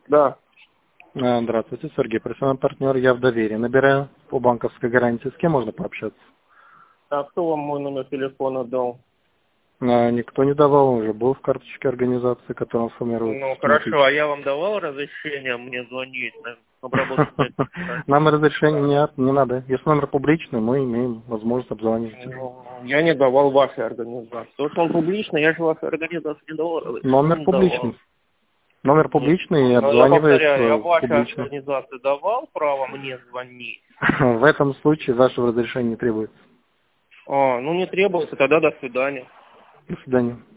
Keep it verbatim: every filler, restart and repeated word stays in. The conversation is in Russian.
Да. А, Здравствуйте, Сергей, профессиональный партнер, я в доверии. Набираю по банковской гарантии. С кем можно пообщаться? А кто вам мой номер телефона дал? А, Никто не давал, он уже был в карточке организации, которая формируется. Ну, хорошо, а я вам давал разрешение мне звонить на обработку этих карт? Нам разрешение не, не надо. Если номер публичный, мы имеем возможность обзвонить. Ну, я не давал вашей организации. То, что он публичный, я же вашей организации не давал разрешение. Номер Не публичный. давал. Номер публичный и Но я повторяю, я обзванивается вашей публично. организации давал право мне звонить? В этом случае вашего разрешения не требуется. А, ну не требуется, тогда до свидания. До свидания.